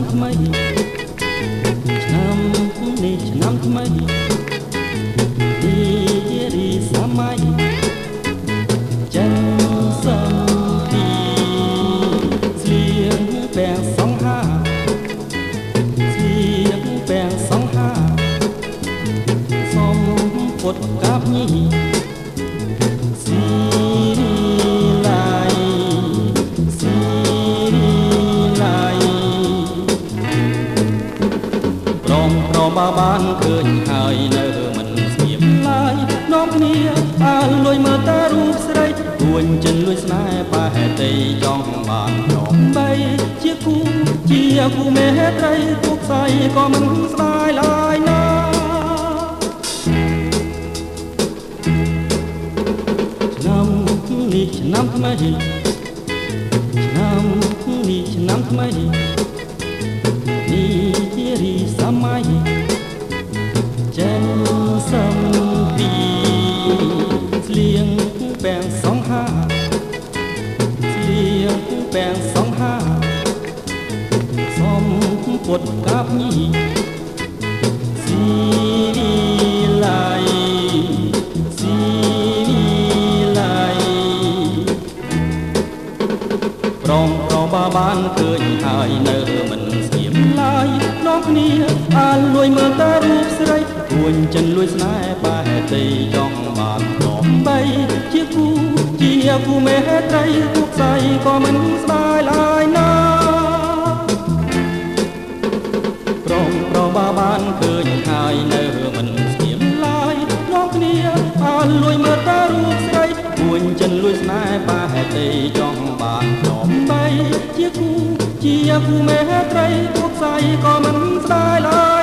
ថ្មីឆ្នាំនេះឆ្នាំថ្មីទីរីសម័យចិនសំពីស្លៀងពាំងសង្ហាស្លៀងពាំងសង្ហាសុំពុតកាប់ញីស៊ីរីឡាយស៊ីរីឡាយប្រមប្របាបានឃើញហើយនៅមិនស្ងៀមឡើយនាំគ្នាអាលលួយមើលតារូបស្រីគួនចិនលួយស្នេហ៍បែរតីចង់បាននាំបីជាគូមេហេត្រីពុកស្អីក៏មិនស្ដាយឡើយណាឆ្នាំនេះឆ្នាំថ្មីឆ្នាំនេះឆ្នាំថ្មីនេះរីសម័យចិនសំពីស្លៀងពាំងសង្ហាស្លៀងពាំងសង្ហាសុំពុតកាប់ញីស៊ីរីឡាយស៊ីរីឡាយប្រងប្របាបានឃើញហើយនៅមិនស្ងៀមឡើយនាំគ្នាអាលលួយមើលតារូបស្រីគួនចិនលួយស្នេហ៍បែរតីចង់បាននាំបីជាគូមេហេត្រីពុកស្អីក៏មិនស្ដាយឡើយណាប្រងប្របាបានឃើញហើយនៅមិនស្ងៀមឡើយនាំគ្នាអាលលួយមើលតារូបស្រីគួនចិនលួយស្នេហ៍បែរតីចង់បាននាំបីជាគូមេហេត្រីពុកស្អីក៏មិនស្ដាយឡើយ